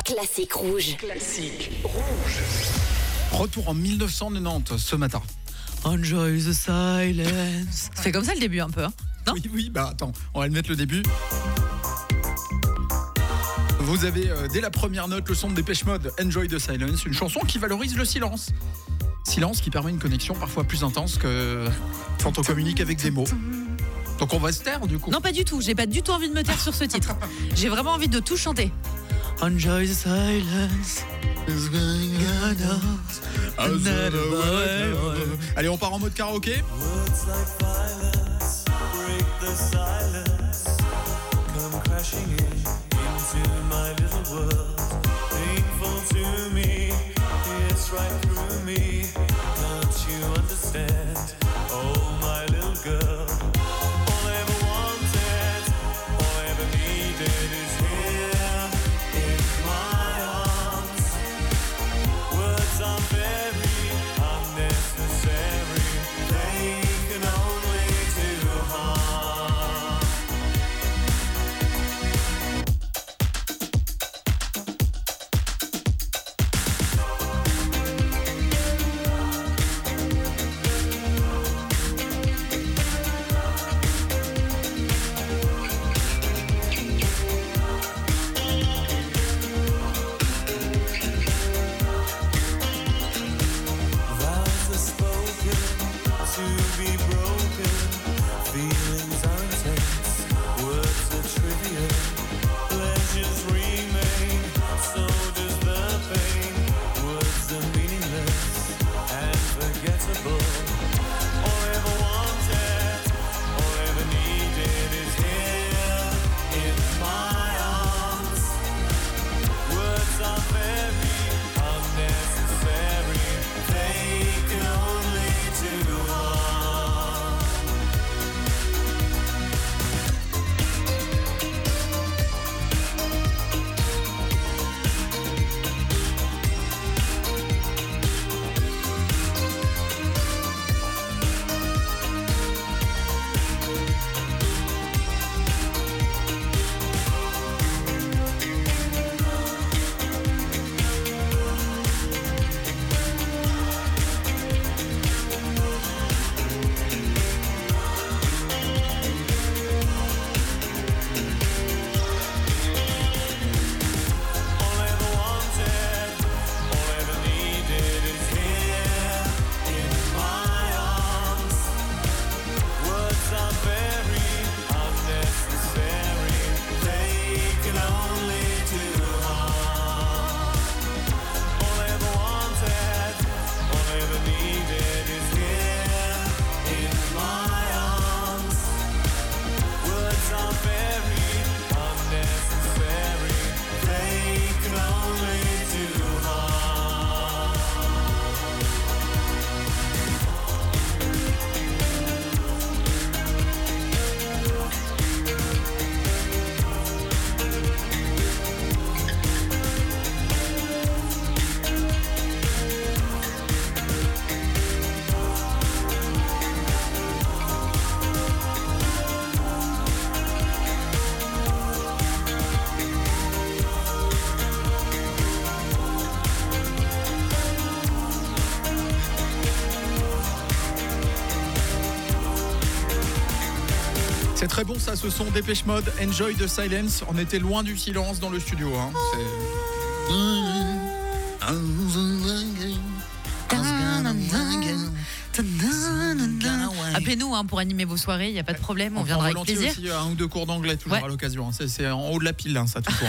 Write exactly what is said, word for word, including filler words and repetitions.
Classique rouge. Classique rouge. Retour en mille neuf cent quatre-vingt-dix ce matin. Enjoy the silence. Ça fait comme ça le début un peu, hein? Non ? Oui, oui, bah attends, on va le mettre le début. Vous avez euh, dès la première note le son de Dépêche Mode, Enjoy the Silence, une chanson qui valorise le silence. Silence qui permet une connexion parfois plus intense que quand on communique avec des mots. Donc on va se taire du coup. Non, pas du tout. J'ai pas du tout envie de me taire sur ce titre. J'ai vraiment envie de tout chanter. Enjoy the silence. Allez, on part en mode karaoké. Words like violence break the silence, come crashing in into my little world. Painful to me, it's right through me. Can't you understand? Oh, my little girl. All I ever wanted, all I ever needed is here in my arms. Words are very unnecessary. They can only do harm. Vows are spoken to be broken. Feelings are intense. Words are trivial. Pleasures remain. So does the pain. Words are meaningless and forgettable. All I ever wanted, all I ever needed is here in my arms. Words are very unnecessary. They can only do harm. All I ever wanted, all I ever needed is here in my arms. Words are very unnecessary. They can only do harm. All I ever wanted, all I ever needed is here in my arms. Words are very unnecessary. They can only do harm. C'est très bon ça, ce son Dépêche Mode, Enjoy the Silence. On était loin du silence dans le studio. Hein. Appelez-nous hein, pour animer vos soirées, il n'y a pas de problème, on, On viendra prend avec volontiers plaisir. aussi un ou deux cours d'anglais toujours Ouais. à l'occasion. C'est, c'est en haut de la pile, hein, ça toujours.